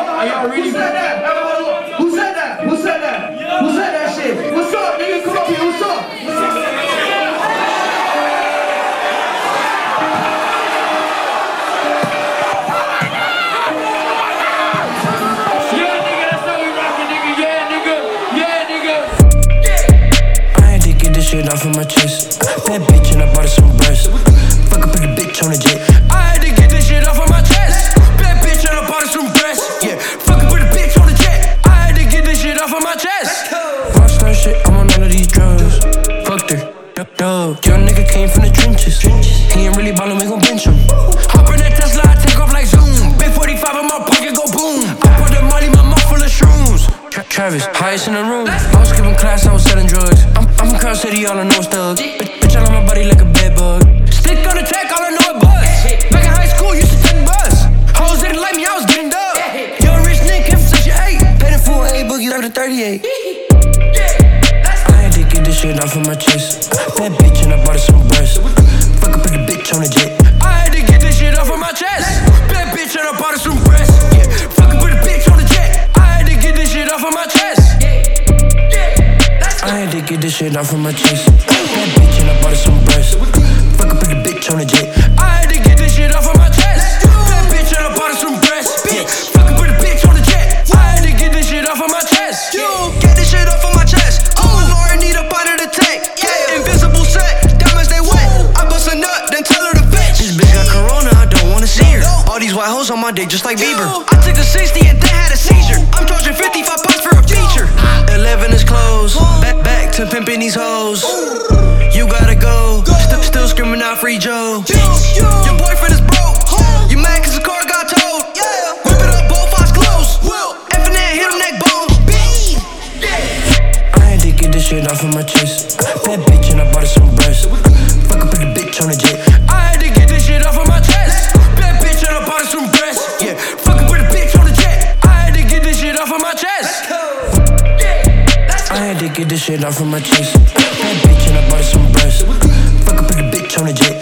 Are y'all really? Who said that? Who said that? Who said that? Who said that shit? What's up, nigga? Come up here. What's up? Shit off of my chest. Bad bitch and I bought her some breasts. Fuck up with the bitch on the jet. I had to get this shit off of my chest. Bad bitch and I bought her some breasts. Yeah, fuck up with the bitch on the jet. I had to get this shit off of my chest. Rockstar shit, I'm on all of these drugs. Fucked her, dub. Young nigga came from the trenches. He ain't really ballin', we gon' bench him. Hop in that Tesla, I take off like zoom. Big 45 in my pocket, go boom. I put that money, my mouth full of shrooms. Travis, highest in the room. I was skipping class, I was selling drugs. I'm from Crown City, all I know is thug. Bitch, I love my body like a bed bug. Stick on the track, all I know is buzz. Back in high school, used to take the bus. Hoes didn't like me, I was getting dub. Young rich nigga came from Section 8. Paid in full A boogie, left to 38. I had to get this shit off of my chest. Bad bitch, and I bought her some breasts. Fuck up with the bitch on the jet. I had to get this shit off of my chest. Bad bitch, and I bought her some breasts. Yeah, fuck up with the bitch on the jet. I had to get this shit off of my chest. I had to get this shit off of my chest. Bad bitch and I bought her some breasts. Fuck up with the bitch on the jet. I had to get this shit off of my chest. Bad bitch and I bought her some breasts. Yeah, fuck up with the bitch on the jet. I had to get this shit off of my chest. Get this shit off of my chest. Oh, Lord, need a part of the tank. Yeah, invisible set, diamonds they wet. I bust a nut, then tell her to bitch. This bitch got corona, I don't wanna see her. All these white hoes on my dick just like Bieber. I took a 60 and then had a seizure. I'm charging 55 bucks for a feature. 11 is closed. Back to pimping these hoes. You gotta go. Still screaming out free Joe. Your boyfriend is broke. You mad cause the car got towed. Whip it up, both eyes closed. Infinite, hit him neck bone. I had to get this shit off of my chest. Bad bitch and I bought her some breasts. Fuck up with the bitch on the jet. I had to get this shit off of my chest. Bad bitch and I bought her some breasts. Yeah, fuck up with the bitch on the jet. I had to get this shit off of my chest. I had to get this shit off of my chest. Bad bitch and I bought her some breasts. Fuck up with the bitch on the jet.